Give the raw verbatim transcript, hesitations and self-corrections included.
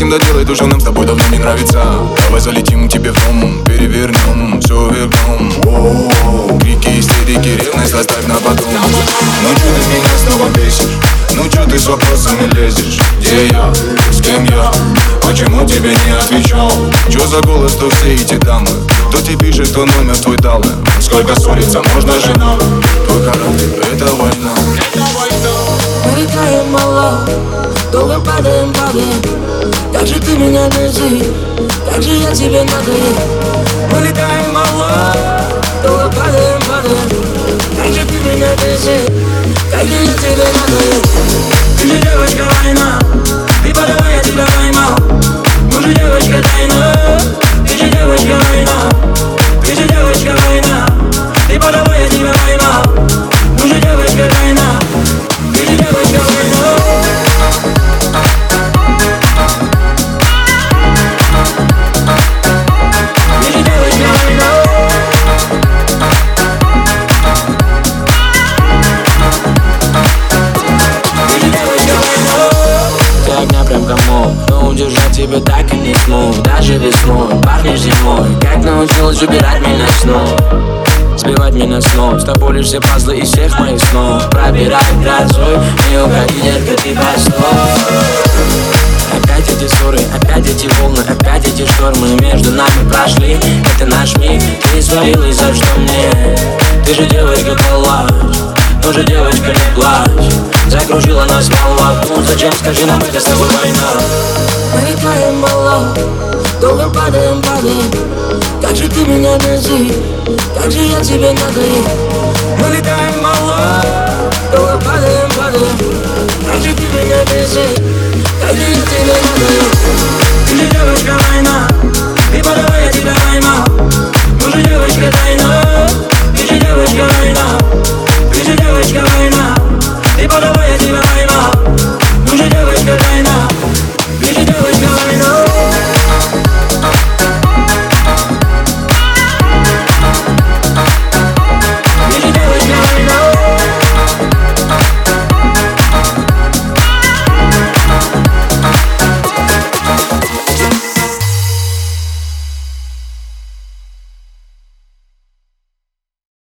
хотим доделать то, что нам с тобой давно не нравится. Давай залетим к тебе в дом, перевернем, все вернем. О-о-о, крики, истерики, ревность оставь на потом. Ну чё ты меня снова бесишь? Ну чё ты с вопросами лезешь? Где я? С кем я? Почему тебе не отвечал? Чё за голос, то все эти дамы? Кто тебе пишет, кто номер твой дал? Сколько ссориться можно же нам? Твой характер — это война. Мы летаем мало, долго падаем, падаем. Как же ты меня бесишь, как же я тебе надоел. Мы летаем мало, долго падаем, падаем. Как же ты меня бесишь, как же я тебе надоел. Ты же девочка война, ты подавай, я тебя поймал. Мы же девочка тайна, ты же девочка война. Ты же девочка война, ты подавай, я тебя поймал. Мы же девочка тайна, ты же девочка война. Но удержать тебя так и не смог. Даже весной, пахнешь зимой. Как научилась убирать меня снова, сбивать меня с ног. С тобой лишь все пазлы из всех моих снов. Пробирай грозой, не уходи, детка, ты постой. Опять эти ссоры, опять эти волны, опять эти штормы между нами прошли. Это наш миг, ты свалилась, за что мне? Ты же девочка, плачь, ну же девочка, не плачь. Закружила нас волна, ну зачем, скажи нам, это с тобой война. Мы летаем мало, долго падаем, падаем. Как же ты меня бесишь, как же я тебе надоел. Мы летаем мало, долго падаем, падаем. Как же ты меня бесишь, как же я тебе надоел.